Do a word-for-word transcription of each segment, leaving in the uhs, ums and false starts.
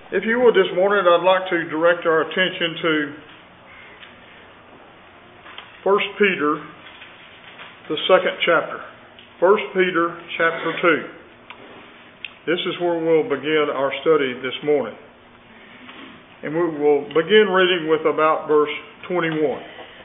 If you would this morning, I'd like to direct our attention to First Peter, the second chapter. First Peter chapter two. This is where we'll begin our study this morning. And we will begin reading with about verse twenty-one.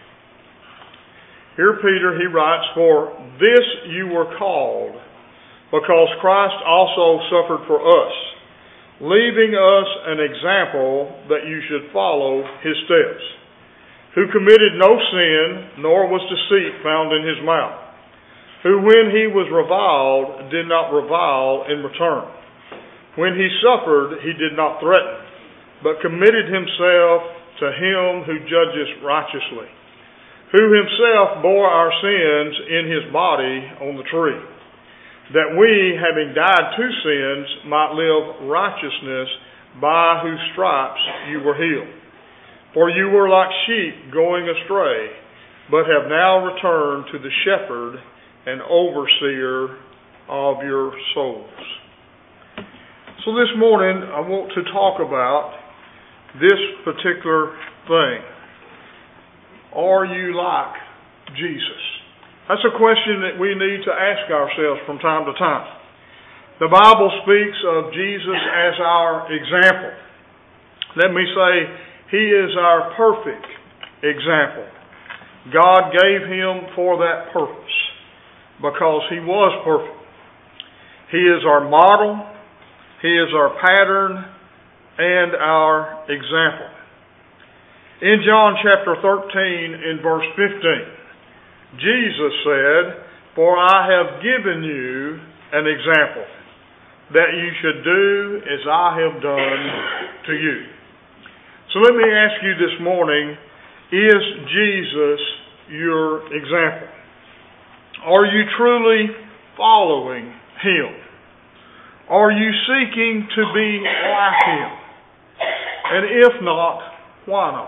Here Peter, he writes, "For this you were called, because Christ also suffered for us, leaving us an example that you should follow his steps, who committed no sin, nor was deceit found in his mouth, who when he was reviled did not revile in return. When he suffered, he did not threaten, but committed himself to him who judges righteously, who himself bore our sins in his body on the tree, that we, having died to sins, might live righteousness, by whose stripes you were healed. For you were like sheep going astray, but have now returned to the shepherd and overseer of your souls." So this morning, I want to talk about this particular thing. Are you like Jesus? That's a question that we need to ask ourselves from time to time. The Bible speaks of Jesus as our example. Let me say, he is our perfect example. God gave him for that purpose, because he was perfect. He is our model, he is our pattern, and our example. In John chapter thirteen, in verse fifteen, Jesus said, "For I have given you an example, that you should do as I have done to you." So let me ask you this morning, is Jesus your example? Are you truly following him? Are you seeking to be like him? And if not, why not?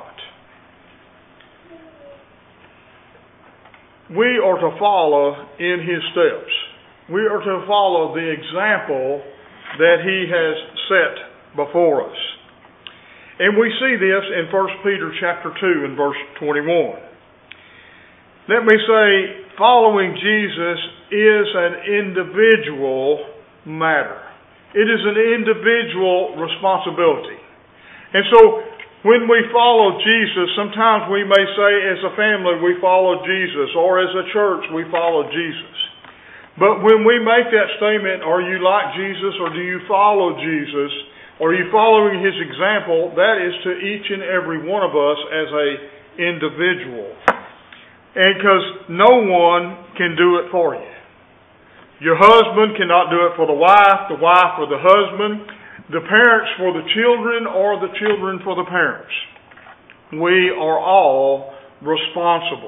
We are to follow in his steps. We are to follow the example that he has set before us. And we see this in First Peter chapter two and verse twenty-one. Let me say, following Jesus is an individual matter. It is an individual responsibility. And so, when we follow Jesus, sometimes we may say as a family we follow Jesus, or as a church we follow Jesus. But when we make that statement, are you like Jesus or do you follow Jesus? Are you following his example? That is to each and every one of us as a individual. And because no one can do it for you. Your husband cannot do it for the wife, the wife for the husband, the parents for the children, or the children for the parents. We are all responsible.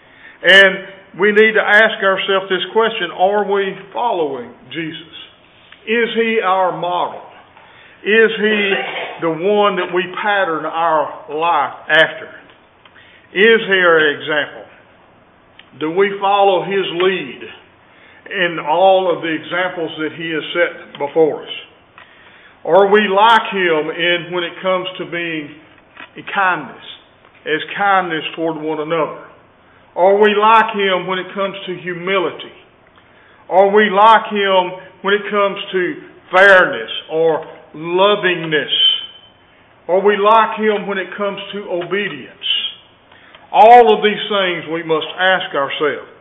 And we need to ask ourselves this question: are we following Jesus? Is he our model? Is he the one that we pattern our life after? Is he our example? Do we follow his lead in all of the examples that he has set before us? Are we like him in when it comes to being a kindness, as kindness toward one another? Are we like him when it comes to humility? Are we like him when it comes to fairness or lovingness? Are we like him when it comes to obedience? All of these things we must ask ourselves.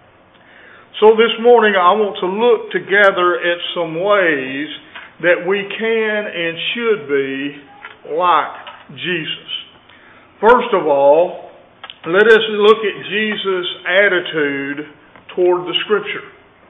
So this morning I want to look together at some ways that we can and should be like Jesus. First of all, let us look at Jesus' attitude toward the Scripture.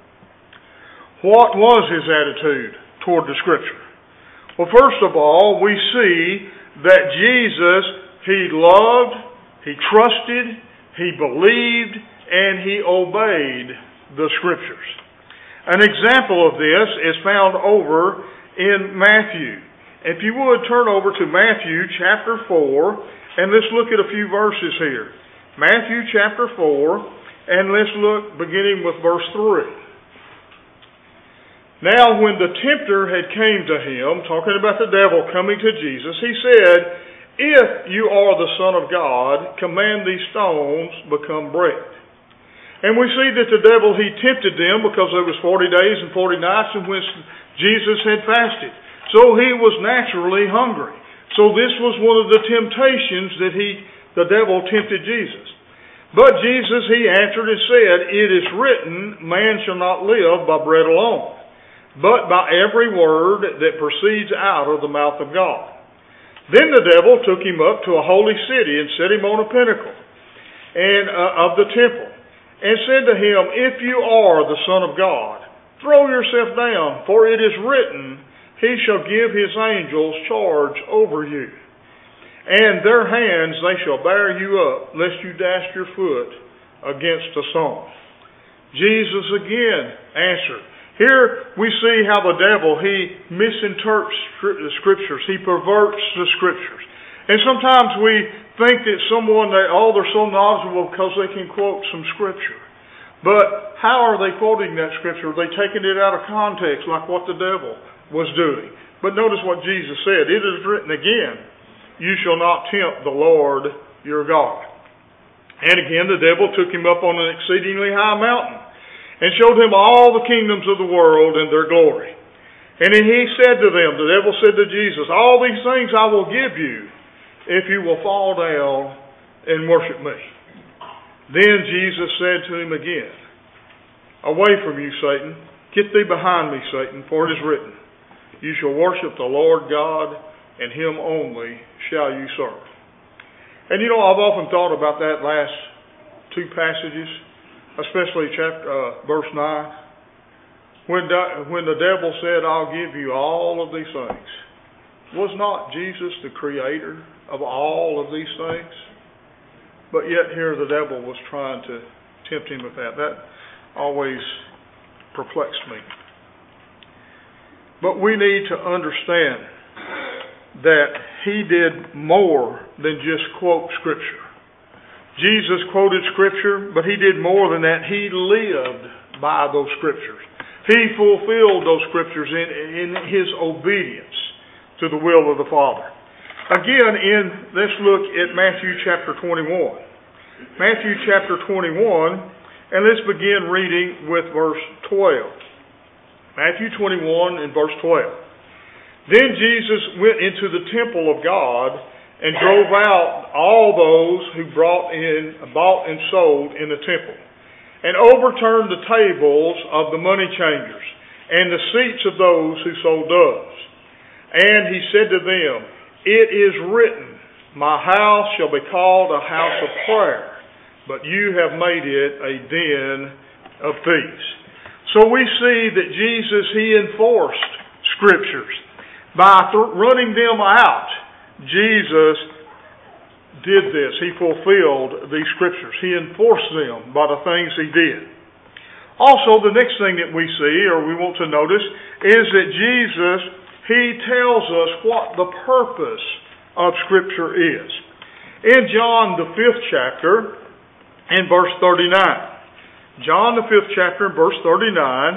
What was his attitude toward the Scripture? Well, first of all, we see that Jesus, he loved, he trusted, he believed, and he obeyed the Scriptures. An example of this is found over in Matthew. If you would turn over to Matthew chapter four, and let's look at a few verses here. Matthew chapter four, and let's look beginning with verse three. Now when the tempter had came to him, talking about the devil coming to Jesus, he said, "If you are the Son of God, command these stones become bread." And we see that the devil, he tempted them because it was forty days and forty nights in which Jesus had fasted. So he was naturally hungry. So this was one of the temptations that he, the devil tempted Jesus. But Jesus, he answered and said, "It is written, man shall not live by bread alone, but by every word that proceeds out of the mouth of God." Then the devil took him up to a holy city and set him on a pinnacle and uh, of the temple, and said to him, "If you are the Son of God, throw yourself down, for it is written, He shall give His angels charge over you, and their hands they shall bear you up, lest you dash your foot against a stone." Jesus again answered. Here we see how the devil, he misinterprets the Scriptures. He perverts the Scriptures. And sometimes we think that someone, they, oh, they're so knowledgeable because they can quote some Scripture. But how are they quoting that Scripture? Are they taking it out of context like what the devil was doing? But notice what Jesus said. "It is written again, you shall not tempt the Lord your God." And again the devil took him up on an exceedingly high mountain, and showed him all the kingdoms of the world and their glory. And then he said to them, the devil said to Jesus, "All these things I will give you if you will fall down and worship me." Then Jesus said to him again, "Away from you, Satan. Get thee behind me, Satan, for it is written, you shall worship the Lord God, and Him only shall you serve." And you know, I've often thought about that last two passages, especially chapter uh, verse nine, when the, when the devil said, "I'll give you all of these things." Was not Jesus the creator of all of these things? But yet here the devil was trying to tempt him with that. That always perplexed me. But we need to understand that He did more than just quote Scripture. Jesus quoted Scripture, but He did more than that. He lived by those Scriptures. He fulfilled those Scriptures in, in His obedience to the will of the Father. Again, in let's look at Matthew chapter twenty-one. Matthew chapter twenty-one, and let's begin reading with verse twelve. Matthew twenty-one and verse twelve. "Then Jesus went into the temple of God and drove out all those who brought in, bought and sold in the temple, and overturned the tables of the money changers and the seats of those who sold doves. And He said to them, It is written, My house shall be called a house of prayer, but you have made it a den of thieves." So we see that Jesus, He enforced Scriptures. By th- running them out, Jesus did this. He fulfilled these Scriptures. He enforced them by the things He did. Also, the next thing that we see, or we want to notice, is that Jesus, He tells us what the purpose of Scripture is. In John, the fifth chapter, in verse thirty-nine. John, the fifth chapter, verse thirty-nine,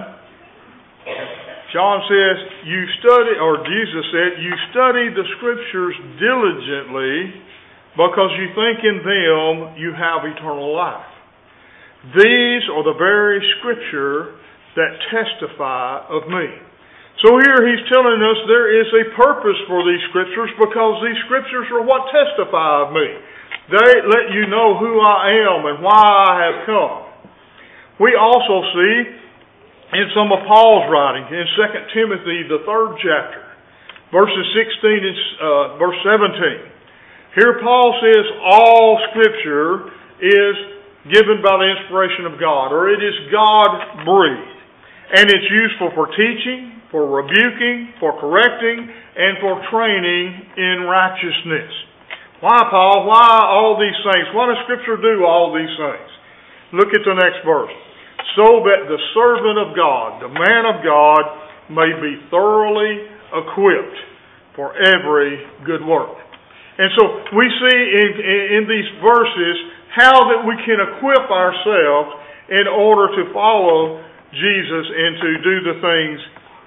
John says, you study, or Jesus said, "You study the Scriptures diligently because you think in them you have eternal life. These are the very Scripture that testify of me." So here He's telling us there is a purpose for these Scriptures because these Scriptures are what testify of me. They let you know who I am and why I have come. We also see in some of Paul's writing, in Second Timothy, the third chapter, verses sixteen and uh, verse seventeen. Here Paul says all Scripture is given by the inspiration of God, or it is God-breathed. And it's useful for teaching, for rebuking, for correcting, and for training in righteousness. Why, Paul? Why all these things? Why does Scripture do all these things? Look at the next verse. "So that the servant of God, the man of God, may be thoroughly equipped for every good work." And so we see in, in these verses how that we can equip ourselves in order to follow Jesus and to do the things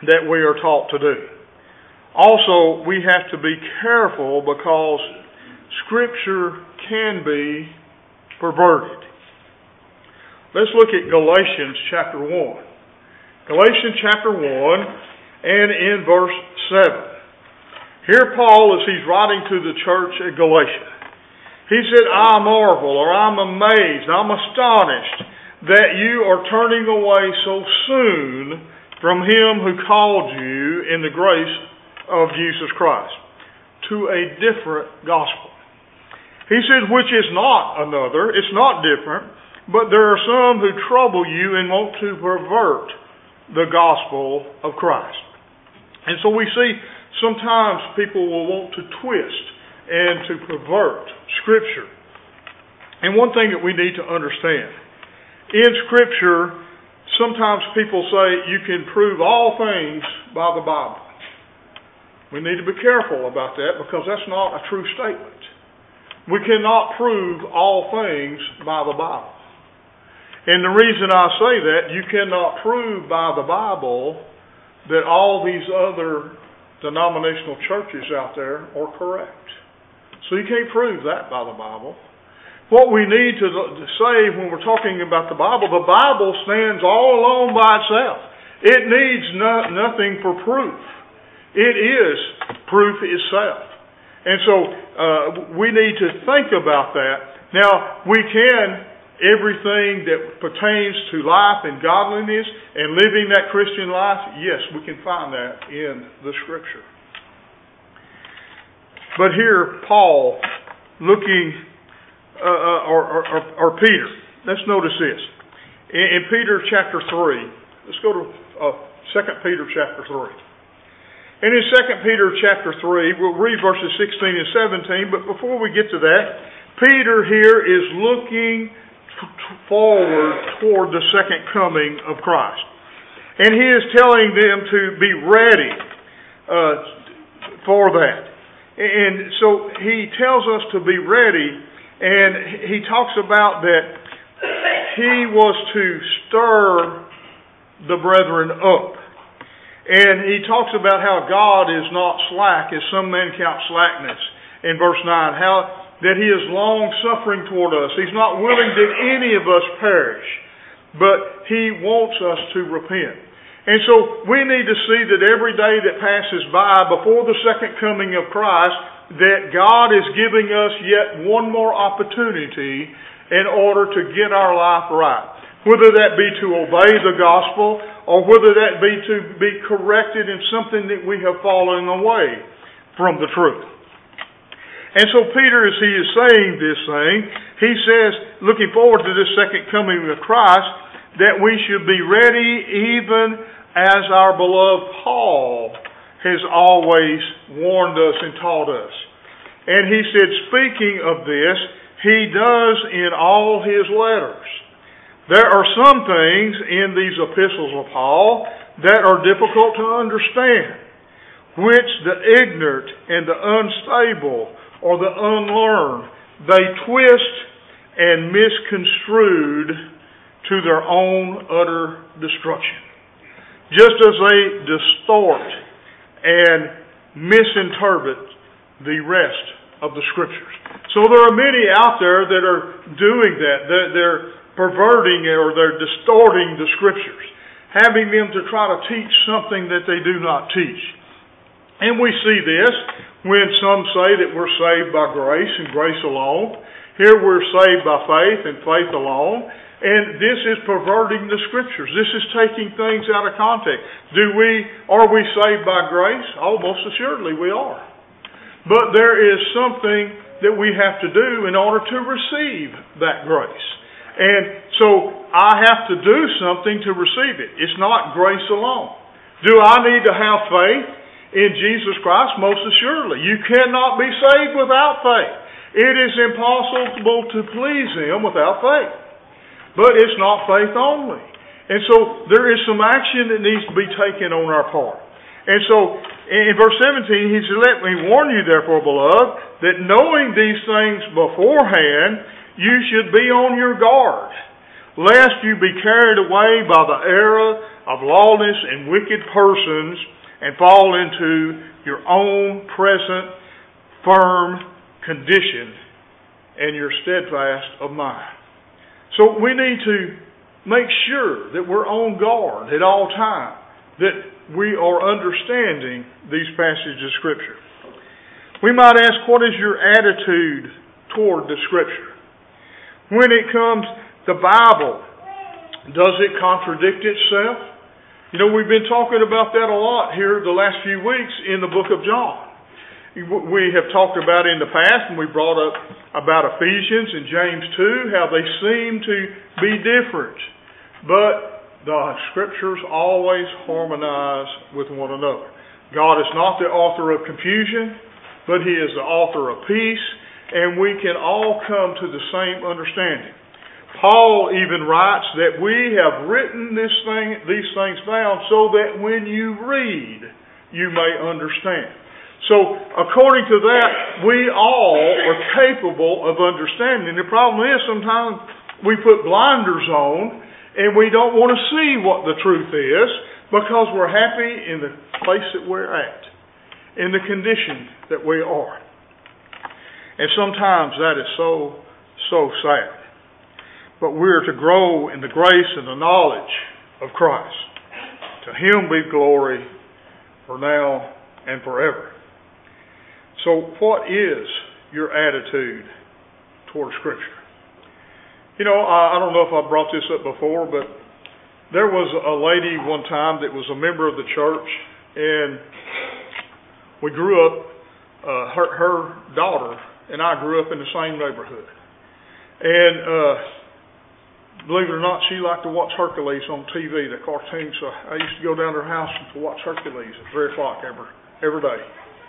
that we are taught to do. Also, we have to be careful because Scripture can be perverted. Let's look at Galatians chapter one. Galatians chapter one and in verse seven. Here Paul, as he's writing to the church at Galatia, he said, I marvel, or I'm amazed, I'm astonished that you are turning away so soon from Him who called you in the grace of Jesus Christ to a different gospel. He says, which is not another, it's not different, but there are some who trouble you and want to pervert the gospel of Christ. And so we see sometimes people will want to twist and to pervert Scripture. And one thing that we need to understand, in Scripture, sometimes people say you can prove all things by the Bible. We need to be careful about that because that's not a true statement. We cannot prove all things by the Bible. And the reason I say that, you cannot prove by the Bible that all these other denominational churches out there are correct. So you can't prove that by the Bible. What we need to say when we're talking about the Bible, the Bible stands all alone by itself. It needs no, nothing for proof. It is proof itself. And so uh, we need to think about that. Now, we can, everything that pertains to life and godliness and living that Christian life, yes, we can find that in the Scripture. But here, Paul, looking, uh, or, or, or, or Peter, let's notice this. In, in Peter chapter three, let's go to uh, Second Peter chapter three. And in Second Peter chapter three, we'll read verses sixteen and seventeen, but before we get to that, Peter here is looking t- forward toward the second coming of Christ. And he is telling them to be ready uh, for that. And so he tells us to be ready, and he talks about that he was to stir the brethren up. And he talks about how God is not slack, as some men count slackness, in verse nine. How that He is long-suffering toward us. He's not willing that any of us perish, but He wants us to repent. And so we need to see that every day that passes by before the second coming of Christ, that God is giving us yet one more opportunity in order to get our life right. Whether that be to obey the gospel, or whether that be to be corrected in something that we have fallen away from the truth. And so Peter, as he is saying this thing, he says, looking forward to this second coming of Christ, that we should be ready even as our beloved Paul has always warned us and taught us. And he said, speaking of this, he does in all his letters. There are some things in these epistles of Paul that are difficult to understand, which the ignorant and the unstable or the unlearned, they twist and misconstrued to their own utter destruction. Just as they distort and misinterpret the rest of the Scriptures. So there are many out there that are doing that. They're, they're perverting or they're distorting the Scriptures, having them to try to teach something that they do not teach. And we see this when some say that we're saved by grace and grace alone. Here we're saved by faith and faith alone. And this is perverting the Scriptures. This is taking things out of context. Do we, are we saved by grace? Oh, most assuredly we are. But there is something that we have to do in order to receive that grace. And so I have to do something to receive it. It's not grace alone. Do I need to have faith in Jesus Christ? Most assuredly. You cannot be saved without faith. It is impossible to please Him without faith. But it's not faith only. And so there is some action that needs to be taken on our part. And so in verse seventeen, he said, let me warn you therefore, beloved, that knowing these things beforehand, you should be on your guard, lest you be carried away by the error of lawless and wicked persons and fall into your own present firm condition and you're steadfast of mind. So we need to make sure that we're on guard at all times, that we are understanding these passages of Scripture. We might ask, what is your attitude toward the Scripture? When it comes to the Bible, does it contradict itself? You know, we've been talking about that a lot here the last few weeks in the book of John. We have talked about in the past, and we brought up about Ephesians and James two, how they seem to be different. But the Scriptures always harmonize with one another. God is not the author of confusion, but He is the author of peace, and we can all come to the same understanding. Paul even writes that we have written this thing, these things down so that when you read, you may understand. So, according to that, we all are capable of understanding. The problem is sometimes we put blinders on and we don't want to see what the truth is because we're happy in the place that we're at, in the condition that we are. And sometimes that is so, so sad. But we're to grow in the grace and the knowledge of Christ. To Him be glory for now and forever. So what is your attitude toward Scripture? You know, I, I don't know if I brought this up before, but there was a lady one time that was a member of the church, and we grew up, uh, her, her daughter and I grew up in the same neighborhood. And uh, believe it or not, she liked to watch Hercules on T V, the cartoon, so I used to go down to her house to watch Hercules at three o'clock every, every day.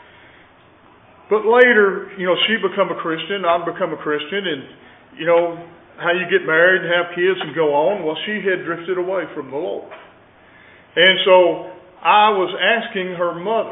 But later, you know, she become a Christian, I'd become a Christian, and, you know, how you get married and have kids and go on, well, she had drifted away from the Lord. And so I was asking her mother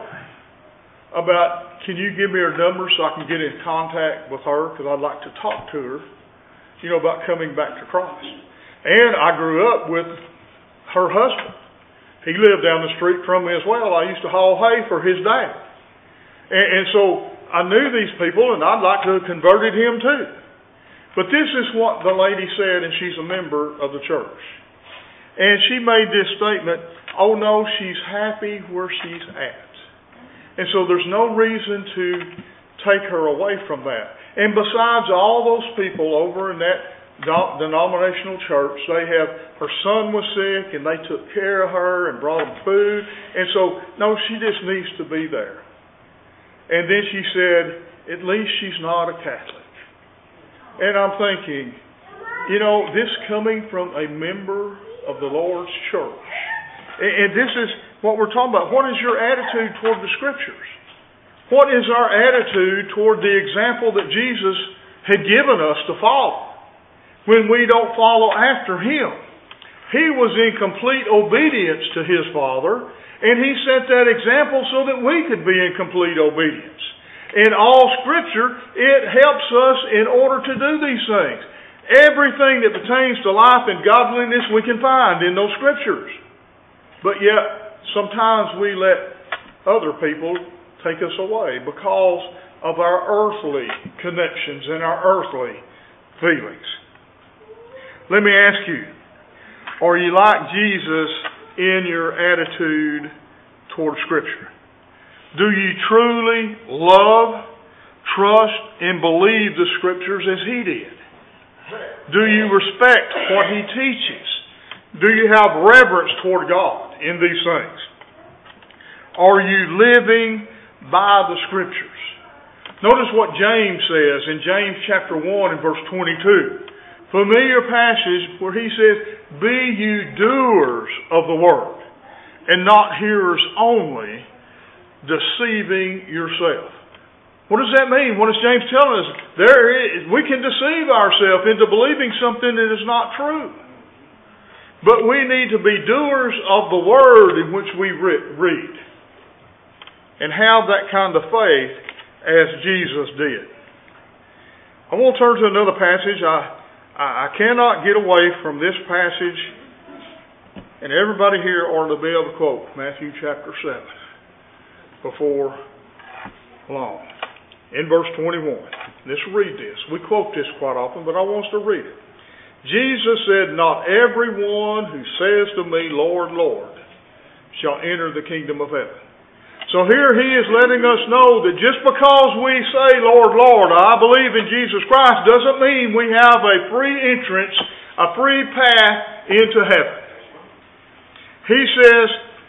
about, can you give me her number so I can get in contact with her, because I'd like to talk to her, you know, about coming back to Christ. And I grew up with her husband. He lived down the street from me as well. I used to haul hay for his dad. And, and so I knew these people, and I'd like to have converted him too. But this is what the lady said, and she's a member of the church. And she made this statement, oh no, she's happy where she's at. And so there's no reason to take her away from that. And besides all those people over in that denominational church, they have, her son was sick, and they took care of her and brought him food. And so, no, she just needs to be there. And then she said, at least she's not a Catholic. And I'm thinking, you know, this coming from a member of the Lord's church. And this is what we're talking about. What is your attitude toward the Scriptures? What is our attitude toward the example that Jesus had given us to follow when we don't follow after Him? He was in complete obedience to His Father, and He set that example so that we could be in complete obedience. In all Scripture, it helps us in order to do these things. Everything that pertains to life and godliness we can find in those Scriptures. But yet, sometimes we let other people take us away because of our earthly connections and our earthly feelings. Let me ask you, are you like Jesus in your attitude toward Scripture? Do you truly love, trust, and believe the Scriptures as He did? Do you respect what He teaches? Do you have reverence toward God in these things? Are you living by the Scriptures? Notice what James says in James chapter one and verse twenty-two. Familiar passage where he says, be you doers of the word, and not hearers only, deceiving yourself. What does that mean? What is James telling us? There is, we can deceive ourselves into believing something that is not true. But we need to be doers of the word in which we read, and have that kind of faith as Jesus did. I want to turn to another passage. I I cannot get away from this passage And everybody here ought to be able to quote Matthew chapter seven before long. In verse twenty-one. Let's read this. We quote this quite often, but I want us to read it. Jesus said, "Not everyone who says to me, Lord, Lord, shall enter the kingdom of heaven." So here he is letting us know that just because we say, Lord, Lord, I believe in Jesus Christ, doesn't mean we have a free entrance, a free path into heaven. He says,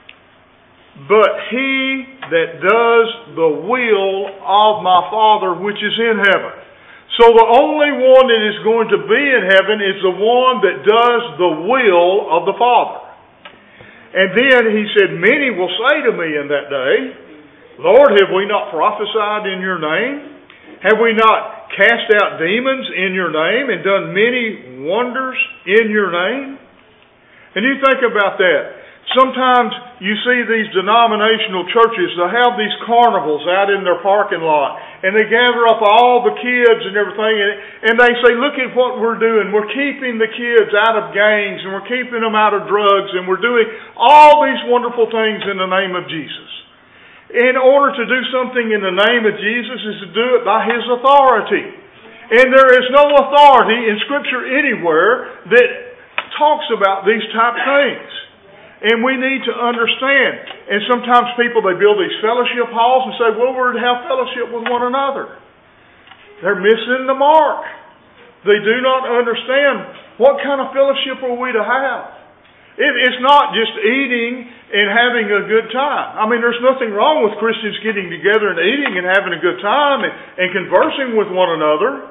"But he that does the will of my Father which is in heaven." So the only one that is going to be in heaven is the one that does the will of the Father. And then he said, "Many will say to me in that day, Lord, have we not prophesied in your name? Have we not cast out demons in your name and done many wonders in your name?" And you think about that. Sometimes you see these denominational churches, they have these carnivals out in their parking lot, and they gather up all the kids and everything, and, and they say, "Look at what we're doing. We're keeping the kids out of gangs, and we're keeping them out of drugs, and we're doing all these wonderful things in the name of Jesus." In order to do something in the name of Jesus is to do it by His authority. And there is no authority in Scripture anywhere that talks about these type things. And we need to understand. And sometimes people, they build these fellowship halls and say, well, we're to have fellowship with one another. They're missing the mark. They do not understand what kind of fellowship are we to have. It, it's not just eating and having a good time. I mean, there's nothing wrong with Christians getting together and eating and having a good time and, and conversing with one another.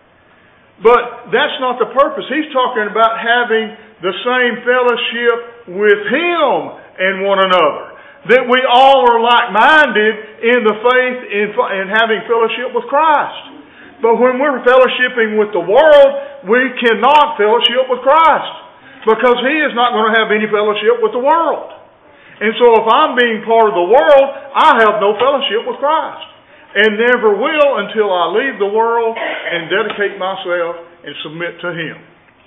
But that's not the purpose. He's talking about having the same fellowship with Him and one another. That we all are like-minded in the faith and having fellowship with Christ. But when we're fellowshipping with the world, we cannot fellowship with Christ. Because He is not going to have any fellowship with the world. And so if I'm being part of the world, I have no fellowship with Christ. And never will until I leave the world and dedicate myself and submit to Him.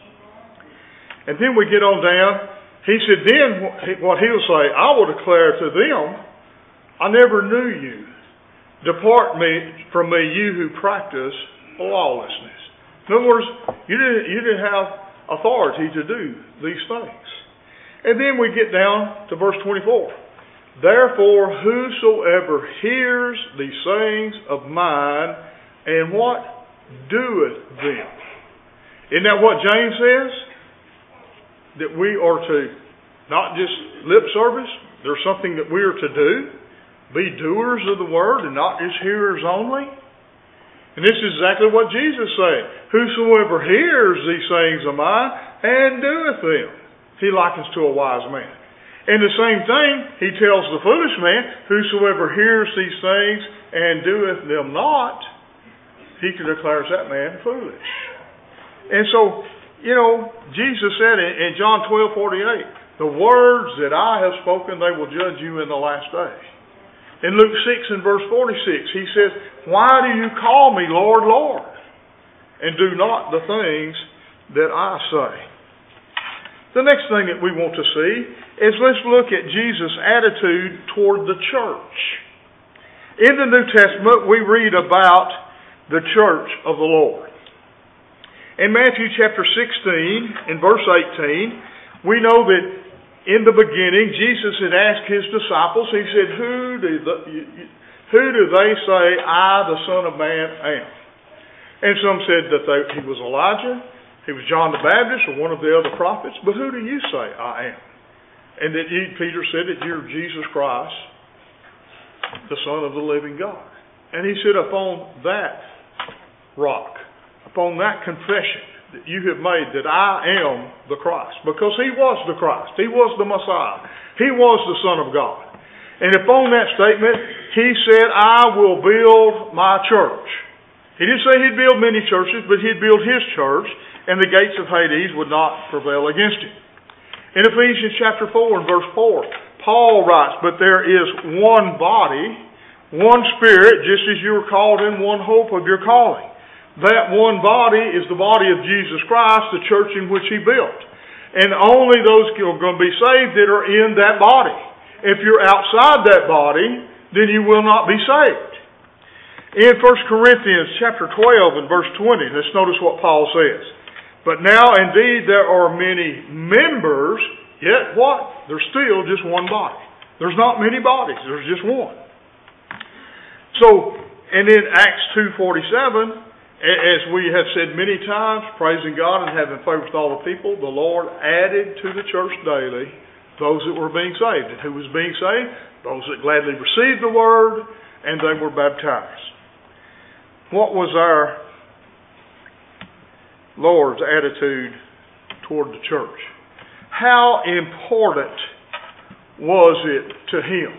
And then we get on down. He said, then what He'll say, I will declare to them, I never knew you. Depart me from me, you who practice lawlessness. In other words, you didn't, you didn't have authority to do these things. And then we get down to verse twenty-four. Therefore, whosoever hears these sayings of mine and what? Doeth them. Isn't that what James says? That we are to not just lip service. There's something that we are to do. Be doers of the word and not just hearers only. And this is exactly what Jesus said. Whosoever hears these sayings of mine and doeth them, he likens to a wise man. And the same thing he tells the foolish man, whosoever hears these things and doeth them not, he declares that man foolish. And so, you know, Jesus said in John twelve forty-eight, the words that I have spoken, they will judge you in the last day. In Luke six and verse forty-six, he says, why do you call me Lord, Lord, and do not the things that I say? The next thing that we want to see is let's look at Jesus' attitude toward the church. In the New Testament, we read about the church of the Lord. In Matthew chapter sixteen, in verse eighteen, we know that in the beginning, Jesus had asked His disciples, He said, Who do, the, who do they say I, the Son of Man, am? And some said that they, He was Elijah, He was John the Baptist, or one of the other prophets. But who do you say I am? And that he, Peter said that you're Jesus Christ, the Son of the living God. And he said, upon that rock, upon that confession, that you have made that I am the Christ. Because He was the Christ. He was the Messiah. He was the Son of God. And upon that statement, He said, I will build my church. He didn't say He'd build many churches, but He'd build His church, and the gates of Hades would not prevail against it. In Ephesians chapter four and verse four, Paul writes, but there is one body, one Spirit, just as you were called in one hope of your calling. That one body is the body of Jesus Christ, the church in which He built. And only those are going to be saved that are in that body. If you're outside that body, then you will not be saved. In First Corinthians chapter twelve and verse twenty, let's notice what Paul says. But now indeed there are many members, yet what? There's still just one body. There's not many bodies, there's just one. So, and in Acts two forty-seven, as we have said many times, praising God and having favor with all the people, the Lord added to the church daily those that were being saved. And who was being saved? Those that gladly received the word and they were baptized. What was our Lord's attitude toward the church? How important was it to Him?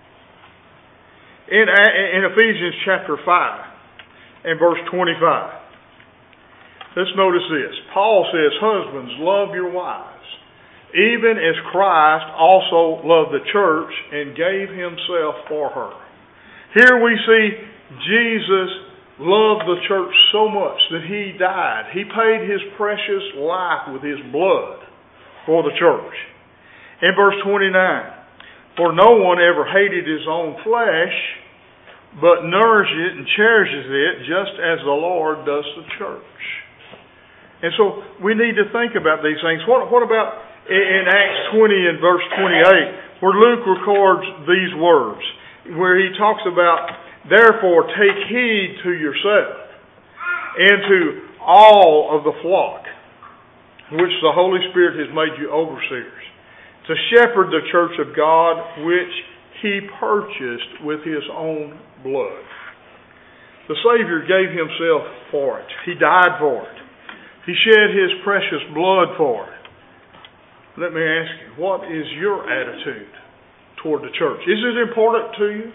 In, in Ephesians chapter five, and verse twenty-five. Let's notice this. Paul says, husbands, love your wives, even as Christ also loved the church and gave himself for her. Here we see Jesus loved the church so much that he died. He paid his precious life with his blood for the church. In verse twenty-nine, for no one ever hated his own flesh, but nourishes it and cherishes it just as the Lord does the church. And so we need to think about these things. What, what about in Acts twenty and verse twenty-eight, where Luke records these words, where he talks about, therefore take heed to yourself and to all of the flock, which the Holy Spirit has made you overseers, to shepherd the church of God, which He purchased with His own blood. The Savior gave Himself for it. He died for it. He shed His precious blood for it. Let me ask you, what is your attitude toward the church? Is it important to you?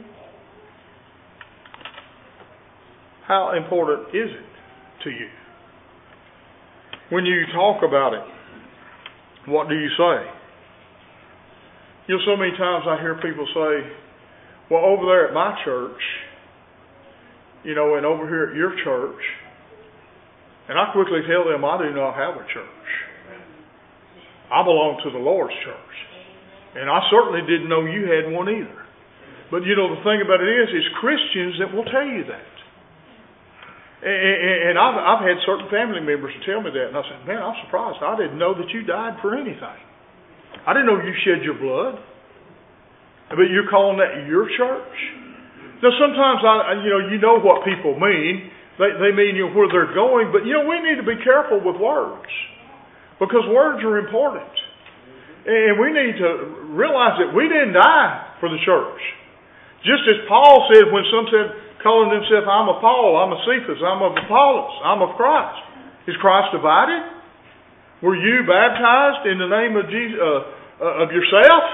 How important is it to you? When you talk about it, what do you say? You know, so many times I hear people say, well, over there at my church, you know, and over here at your church, and I quickly tell them I do not have a church. I belong to the Lord's church. And I certainly didn't know you had one either. But, you know, the thing about it is, it's Christians that will tell you that. And I've, I've had certain family members tell me that, and I said, man, I'm surprised. I didn't know that you died for anything. I didn't know you shed your blood. But you're calling that your church? Now, sometimes, I, you know, you know what people mean. They, they mean, you know, where they're going. But, you know, we need to be careful with words. Because words are important. And we need to realize that we didn't die for the church. Just as Paul said when some said, calling themselves, I'm of Paul, I'm of Cephas, I'm of Apollos, I'm of Christ. Is Christ divided? Were you baptized in the name of Jesus, uh, uh, of yourself?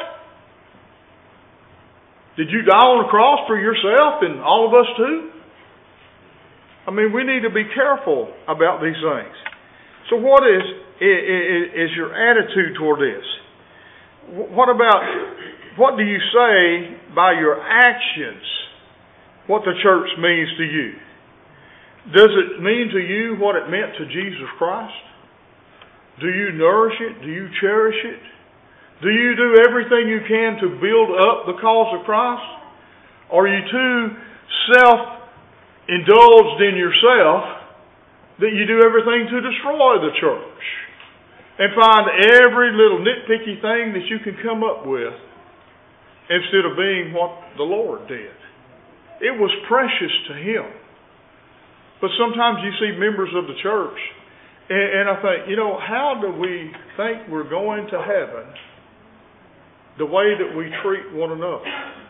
Did you die on the cross for yourself and all of us too? I mean, we need to be careful about these things. So what is, is, is your attitude toward this? What about, what do you say by your actions? What the church means to you? Does it mean to you what it meant to Jesus Christ? Do you nourish it? Do you cherish it? Do you do everything you can to build up the cause of Christ? Or are you too self-indulged in yourself that you do everything to destroy the church and find every little nitpicky thing that you can come up with instead of being what the Lord did? It was precious to Him. But sometimes you see members of the church, and, and I think, you know, how do we think we're going to heaven the way that we treat one another?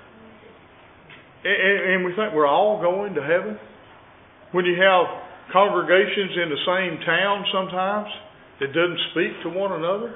And, and we think we're all going to heaven? When you have congregations in the same town sometimes that doesn't speak to one another?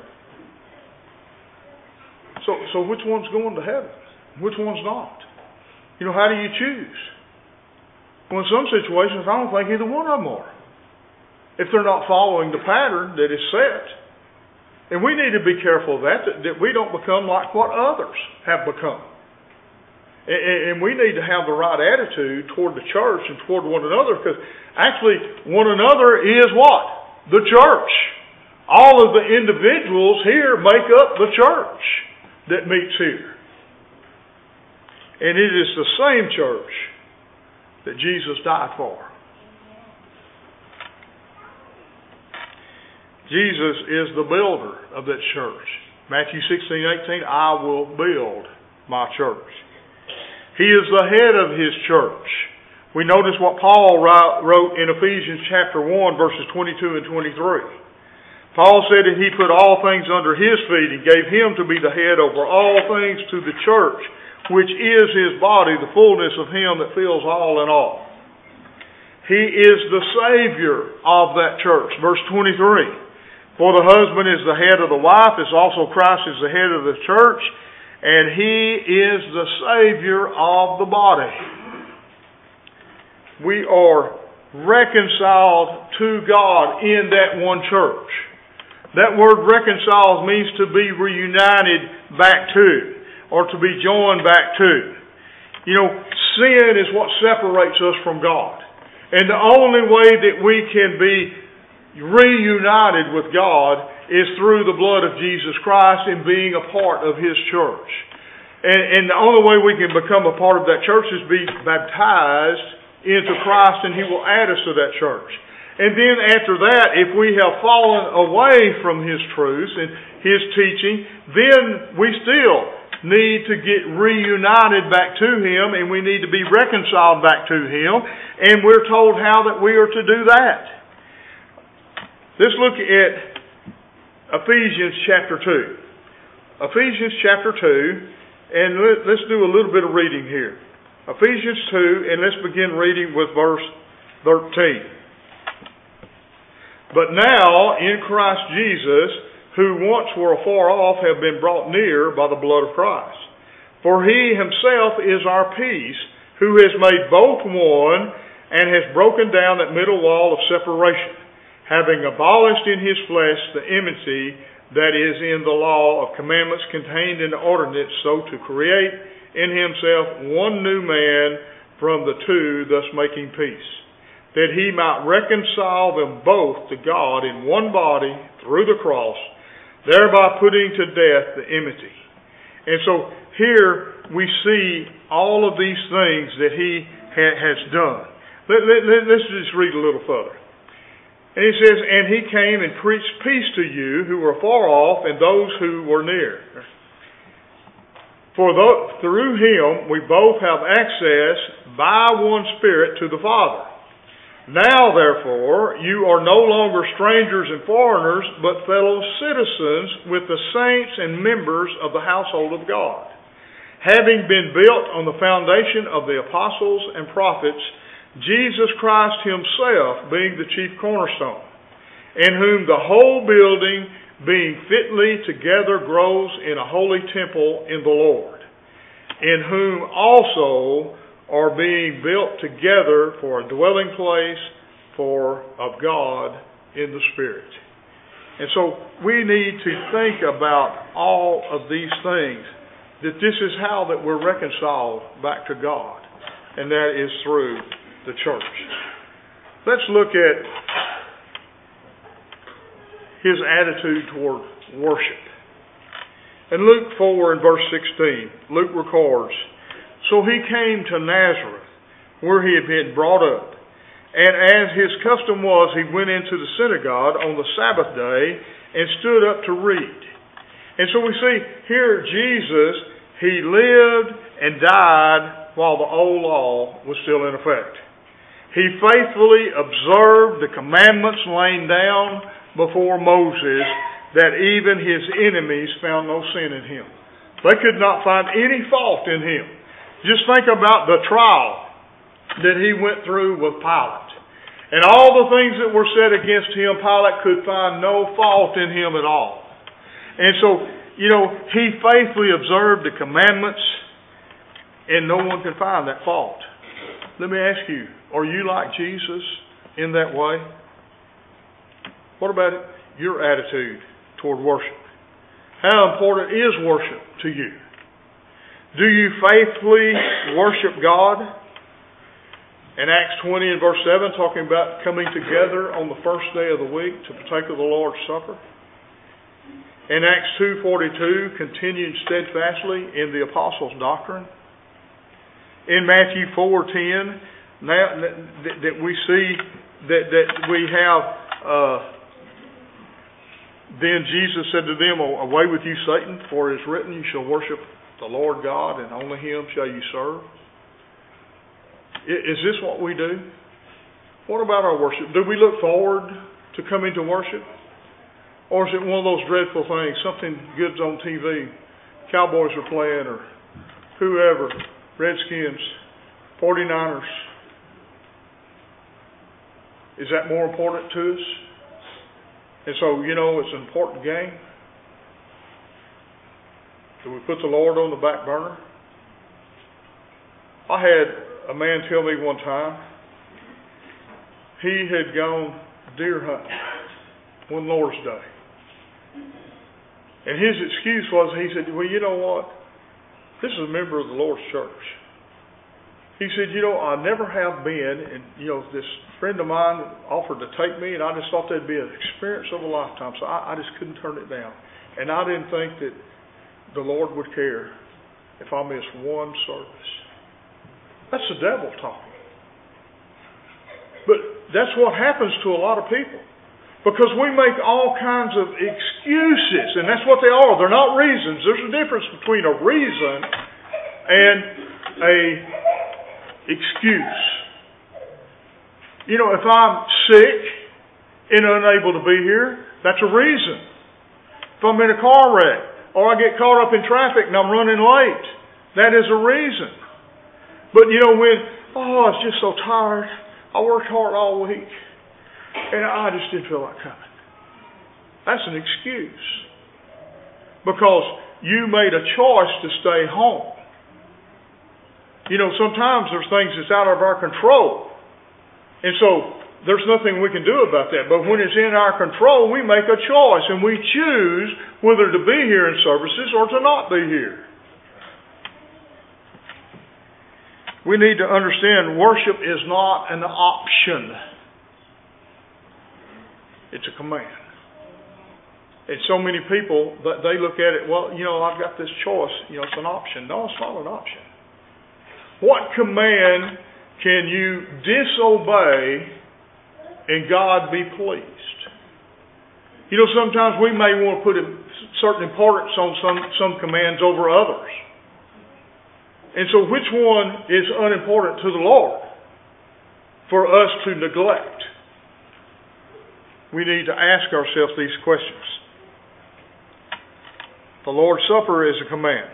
So, so which one's going to heaven? Which one's not? You know, how do you choose? Well, in some situations, I don't think either one of them are. If they're not following the pattern that is set. And we need to be careful of that, that, that we don't become like what others have become. And, and we need to have the right attitude toward the church and toward one another, because actually one another is what? The church. all of the individuals here make up the church that meets here. And it is the same church that Jesus died for. Jesus is the builder of that church. Matthew sixteen eighteen, I will build my church. He is the head of His church. We notice what Paul wrote in Ephesians chapter one, verses twenty-two and twenty-three. Paul said that he put all things under His feet and gave Him to be the head over all things to the church, which is His body, the fullness of Him that fills all in all. He is the Savior of that church. Verse twenty-three. For the husband is the head of the wife, as also Christ is the head of the church, and He is the Savior of the body. We are reconciled to God in that one church. That word reconciled means to be reunited back to, or to be joined back to. You know, sin is what separates us from God. And the only way that we can be reunited with God is through the blood of Jesus Christ and being a part of His church. And, and the only way we can become a part of that church is be baptized into Christ, and He will add us to that church. And then after that, if we have fallen away from His truths and His teaching, then we still need to get reunited back to Him, and we need to be reconciled back to Him. And we're told how that we are to do that. Let's look at Ephesians chapter two. Ephesians chapter two, and let's do a little bit of reading here. Ephesians two, and let's begin reading with verse thirteen. But now, in Christ Jesus, who once were afar off, have been brought near by the blood of Christ. For He Himself is our peace, who has made both one, and has broken down that middle wall of separation, having abolished in His flesh the enmity that is in the law of commandments contained in the ordinance, so to create in Himself one new man from the two, thus making peace, that He might reconcile them both to God in one body through the cross, thereby putting to death the enmity. And so here we see all of these things that He ha- has done. Let, let, let, let's just read a little further. And He says, and He came and preached peace to you who were far off and those who were near. For though, through Him we both have access by one Spirit to the Father. Now, therefore, you are no longer strangers and foreigners, but fellow citizens with the saints and members of the household of God, having been built on the foundation of the apostles and prophets, Jesus Christ Himself being the chief cornerstone, in whom the whole building, being fitly together, grows in a holy temple in the Lord, in whom also are being built together for a dwelling place for of God in the Spirit. And so we need to think about all of these things, that this is how that we're reconciled back to God, and that is through the church. Let's look at His attitude toward worship. In Luke four and verse sixteen, Luke records, so He came to Nazareth, where He had been brought up. And as His custom was, He went into the synagogue on the Sabbath day and stood up to read. And so we see here Jesus, He lived and died while the old law was still in effect. He faithfully observed the commandments laid down before Moses, that even His enemies found no sin in Him. They could not find any fault in Him. Just think about the trial that He went through with Pilate. And all the things that were said against Him, Pilate could find no fault in Him at all. And so, you know, He faithfully observed the commandments, and no one could find that fault. Let me ask you, are you like Jesus in that way? What about your attitude toward worship? How important is worship to you? Do you faithfully worship God? In Acts twenty and verse seven, talking about coming together on the first day of the week to partake of the Lord's Supper. In Acts two forty-two, continued steadfastly in the apostles' doctrine. In Matthew four ten, now that, that we see that, that we have, uh, then Jesus said to them, away with you, Satan, for it is written, you shall worship the Lord God, and only Him shall you serve. Is this what we do? What about our worship? Do we look forward to coming to worship? Or is it one of those dreadful things, something good's on T V, Cowboys are playing, or whoever, Redskins, forty-niners. Is that more important to us? And so, you know, it's an important game. Do we put the Lord on the back burner? I had a man tell me one time, he had gone deer hunting one Lord's Day. And his excuse was, he said, well, you know what? This is a member of the Lord's church. He said, you know, I never have been, and, you know, this friend of mine offered to take me, and I just thought that'd be an experience of a lifetime, so I, I just couldn't turn it down. And I didn't think that the Lord would care if I missed one service. That's the devil talking. But that's what happens to a lot of people. Because we make all kinds of excuses, and that's what they are. They're not reasons. There's a difference between a reason and a excuse. You know, if I'm sick and unable to be here, that's a reason. If I'm in a car wreck, or I get caught up in traffic and I'm running late, that is a reason. But you know, when, oh, I was just so tired, I worked hard all week, and I just didn't feel like coming. That's an excuse. Because you made a choice to stay home. You know, sometimes there's things that's out of our control. And so, there's nothing we can do about that. But when it's in our control, we make a choice. And we choose whether to be here in services or to not be here. We need to understand worship is not an option. It's a command. And so many people, they look at it, well, you know, I've got this choice. You know, it's an option. No, it's not an option. What command can you disobey and God be pleased? You know, sometimes we may want to put a certain importance on some, some commands over others. And so which one is unimportant to the Lord for us to neglect? We need to ask ourselves these questions. The Lord's Supper is a command.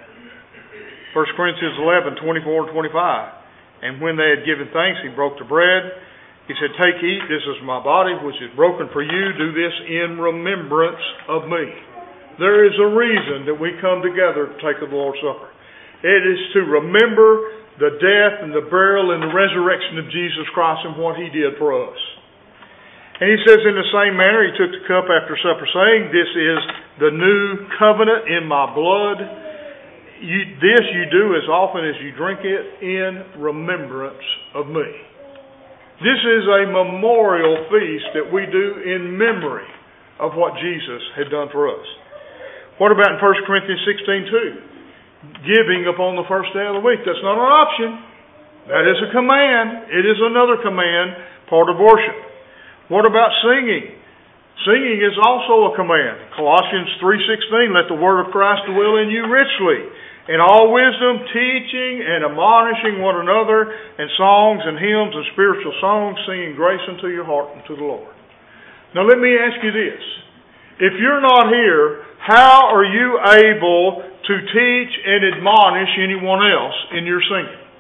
First Corinthians eleven, twenty-four and twenty-five. And when they had given thanks, He broke the bread. He said, take, eat, this is my body, which is broken for you. Do this in remembrance of me. There is a reason that we come together to take the Lord's Supper. It is to remember the death and the burial and the resurrection of Jesus Christ and what He did for us. And He says, in the same manner, He took the cup after supper, saying, this is the new covenant in my blood. You, this you do as often as you drink it in remembrance of me. This is a memorial feast that we do in memory of what Jesus had done for us. What about in First Corinthians sixteen two? Giving upon the first day of the week. That's not an option. That is a command. It is another command, part of worship. What about singing? Singing is also a command. Colossians three sixteen, let the word of Christ dwell in you richly, in all wisdom, teaching and admonishing one another, and songs and hymns and spiritual songs, singing grace unto your heart and to the Lord. Now let me ask you this. If you're not here, how are you able to teach and admonish anyone else in your singing?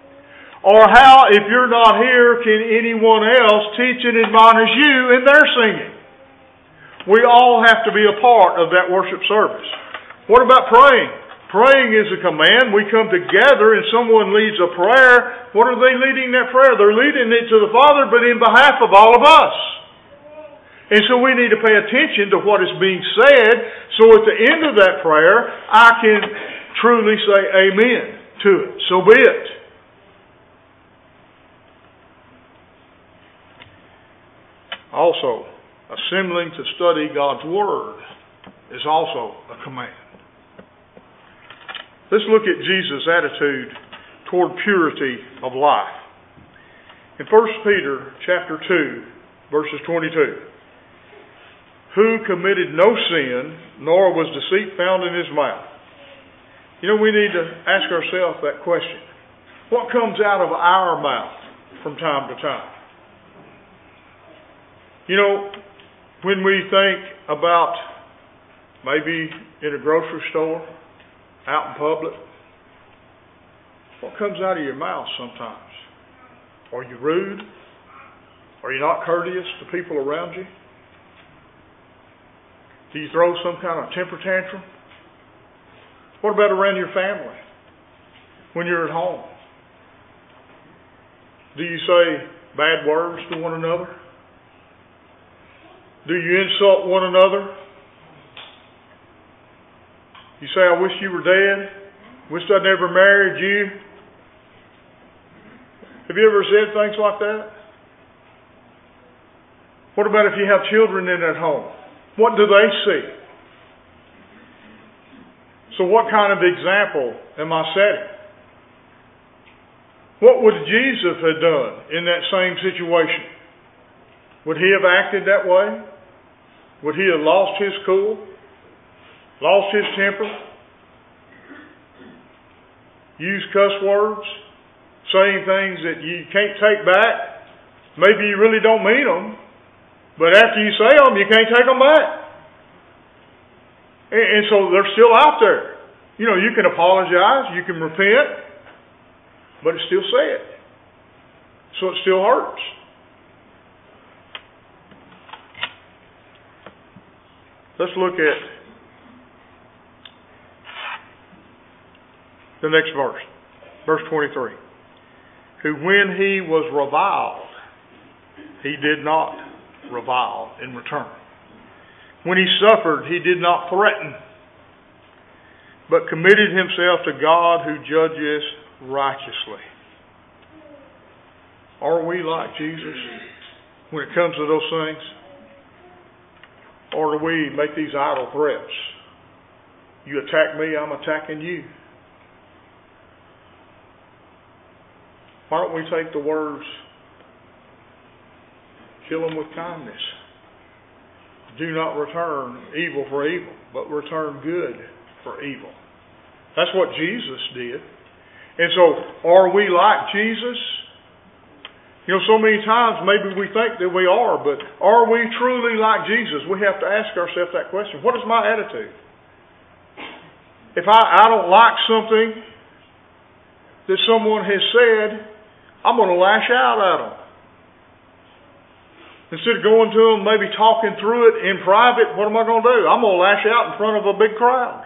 Or how, if you're not here, can anyone else teach and admonish you in their singing? We all have to be a part of that worship service. What about praying? Praying is a command. We come together and someone leads a prayer. What are they leading that prayer? They're leading it to the Father, but in behalf of all of us. And so we need to pay attention to what is being said, so at the end of that prayer, I can truly say amen to it. So be it. Also, assembling to study God's Word is also a command. Let's look at Jesus' attitude toward purity of life. In First Peter chapter two, verses twenty-two, who committed no sin, nor was deceit found in his mouth. You know, we need to ask ourselves that question. What comes out of our mouth from time to time? You know, when we think about maybe in a grocery store, out in public, what comes out of your mouth sometimes? Are you rude? Are you not courteous to people around you? Do you throw some kind of temper tantrum? What about around your family? When you're at home? Do you say bad words to one another? Do you insult one another? You say, I wish you were dead. Wish I never married you. Have you ever said things like that? What about if you have children in that home? What do they see? So what kind of example am I setting? What would Jesus have done in that same situation? Would he have acted that way? Would he have lost his cool? Lost his temper? Used cuss words? Saying things that you can't take back? Maybe you really don't mean them, but after you say them, you can't take them back. And, and so they're still out there. You know, you can apologize, you can repent, but it's still said. So it still hurts. Let's look at the next verse, verse twenty-three. Who, when he was reviled, he did not revile in return. When he suffered, he did not threaten, but committed himself to God who judges righteously. Are we like Jesus when it comes to those things? Or do we make these idle threats? You attack me, I'm attacking you. Why don't we take the words, kill them with kindness. Do not return evil for evil, but return good for evil. That's what Jesus did. And so, are we like Jesus? You know, so many times maybe we think that we are, but are we truly like Jesus? We have to ask ourselves that question. What is my attitude? If I, I don't like something that someone has said, I'm going to lash out at them. Instead of going to them, maybe talking through it in private, what am I going to do? I'm going to lash out in front of a big crowd.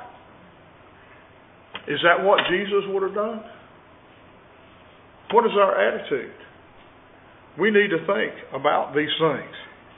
Is that what Jesus would have done? What is our attitude? We need to think about these things.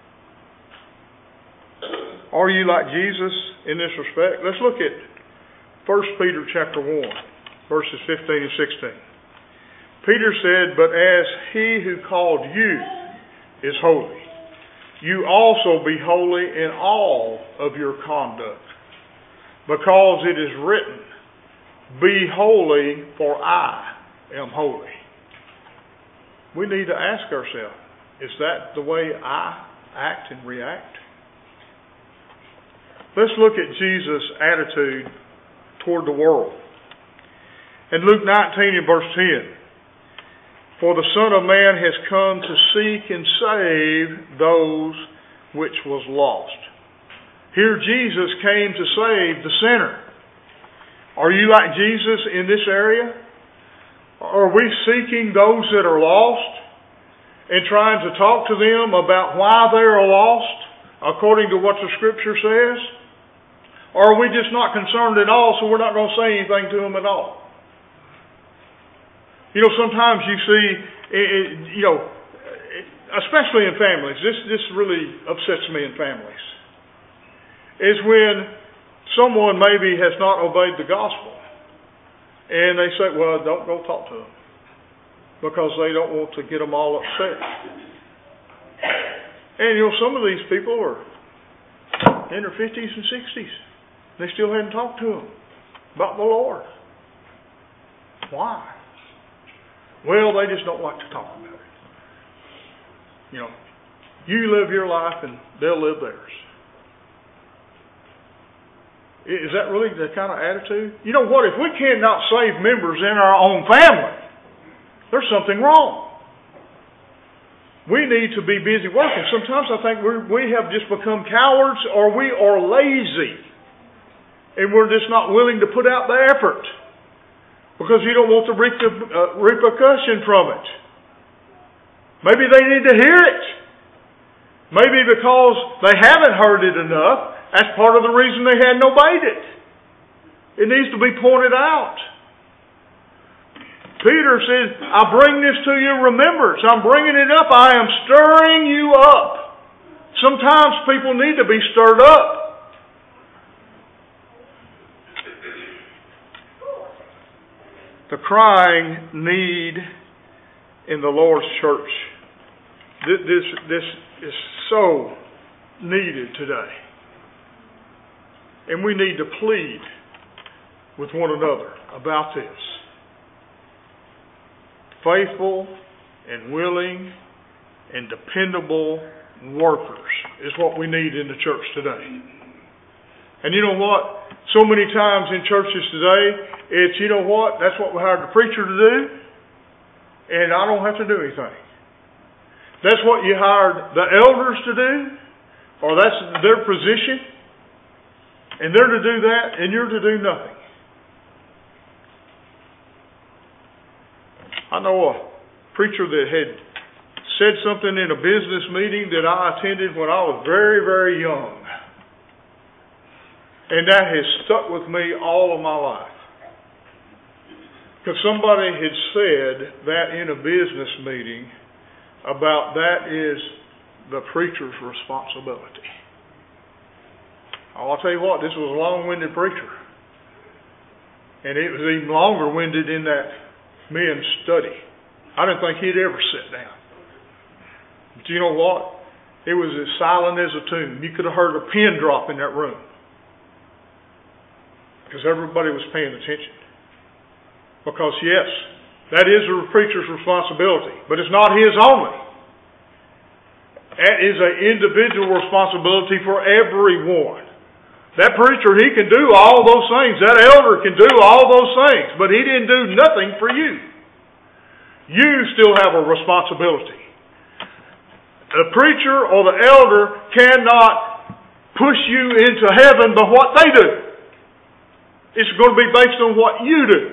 Are you like Jesus in this respect? Let's look at First Peter chapter one, verses fifteen and sixteen. Peter said, but as he who called you is holy, you also be holy in all of your conduct, because it is written, be holy, for I am holy. We need to ask ourselves, is that the way I act and react? Let's look at Jesus' attitude toward the world. In Luke nineteen and verse ten, for the Son of Man has come to seek and save those which was lost. Here Jesus came to save the sinner. Are you like Jesus in this area? Are we seeking those that are lost and trying to talk to them about why they are lost according to what the Scripture says? Or are we just not concerned at all, so we're not going to say anything to them at all? You know, sometimes you see, you know, especially in families, this, this really upsets me in families, is when someone maybe has not obeyed the gospel. And they say, well, don't go talk to them, because they don't want to get them all upset. And, you know, some of these people are in their fifties and sixties. They still hadn't talked to them about the Lord. Why? Well, they just don't like to talk about it. You know, you live your life and they'll live theirs. Is that really the kind of attitude? You know what? If we cannot save members in our own family, there's something wrong. We need to be busy working. Sometimes I think we we have just become cowards, or we are lazy. And we're just not willing to put out the effort. Because you don't want the uh, repercussion from it. Maybe they need to hear it. Maybe because they haven't heard it enough. That's part of the reason they hadn't obeyed it. It needs to be pointed out. Peter says, I bring this to your remembrance. I'm bringing it up. I am stirring you up. Sometimes people need to be stirred up. The crying need in the Lord's church. This, this, this is so needed today. And we need to plead with one another about this. Faithful and willing and dependable workers is what we need in the church today. And you know what? So many times in churches today, it's, you know what? That's what we hired the preacher to do, and I don't have to do anything. That's what you hired the elders to do, or that's their position, and they're to do that, and you're to do nothing. I know a preacher that had said something in a business meeting that I attended when I was very, very young. And that has stuck with me all of my life. Because somebody had said that in a business meeting about that is the preacher's responsibility. Oh, I'll tell you what, this was a long-winded preacher. And it was even longer-winded in that men's study. I didn't think he'd ever sit down. But you know what? It was as silent as a tomb. You could have heard a pin drop in that room. Because everybody was paying attention. Because yes, that is the preacher's responsibility. But it's not his only. That is an individual responsibility for everyone. That preacher, he can do all those things. That elder can do all those things. But he didn't do nothing for you. You still have a responsibility. The preacher or the elder cannot push you into heaven by what they do. It's going to be based on what you do.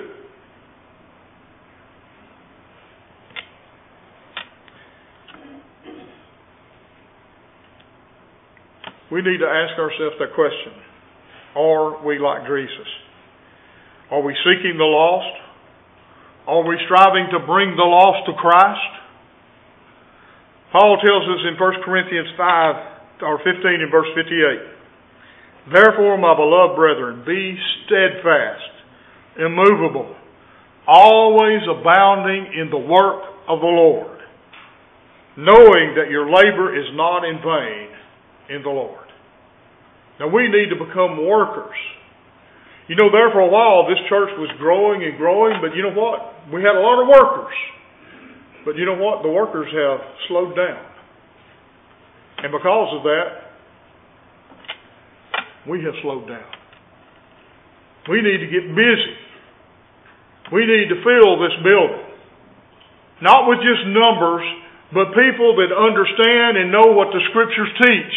We need to ask ourselves that question. Are we like Jesus? Are we seeking the lost? Are we striving to bring the lost to Christ? Paul tells us in First Corinthians five or fifteen in verse fifty-eight. Therefore, my beloved brethren, be steadfast, immovable, always abounding in the work of the Lord, knowing that your labor is not in vain in the Lord. Now we need to become workers. You know, there for a while this church was growing and growing, but you know what? We had a lot of workers. But you know what? The workers have slowed down. And because of that, we have slowed down. We need to get busy. We need to fill this building. Not with just numbers, but people that understand and know what the Scriptures teach.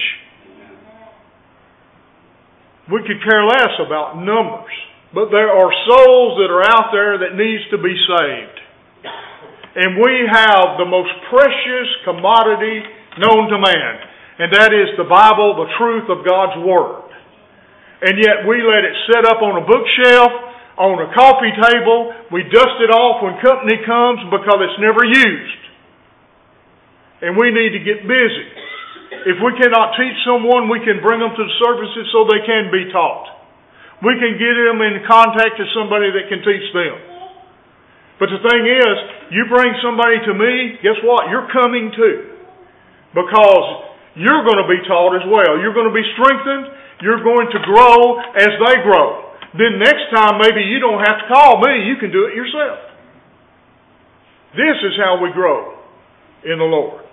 We could care less about numbers. But there are souls that are out there that needs to be saved. And we have the most precious commodity known to man. And that is the Bible, the truth of God's Word. And yet we let it set up on a bookshelf, on a coffee table. We dust it off when company comes because it's never used. And we need to get busy. If we cannot teach someone, we can bring them to the services so they can be taught. We can get them in contact with somebody that can teach them. But the thing is, you bring somebody to me, guess what? You're coming too. Because you're going to be taught as well. You're going to be strengthened, you're going to grow as they grow. Then next time maybe you don't have to call me, you can do it yourself. This is how we grow in the Lord.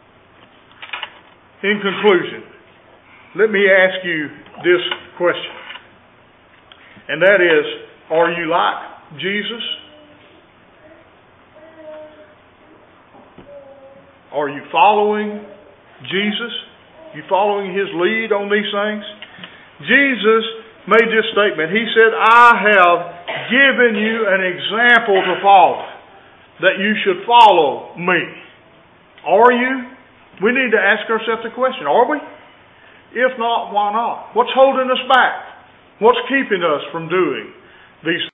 In conclusion, let me ask you this question. And that is, are you like Jesus? Are you following Jesus? You following His lead on these things? Jesus made this statement. He said, I have given you an example to follow, that you should follow me. Are you? We need to ask ourselves the question, are we? If not, why not? What's holding us back? What's keeping us from doing these things?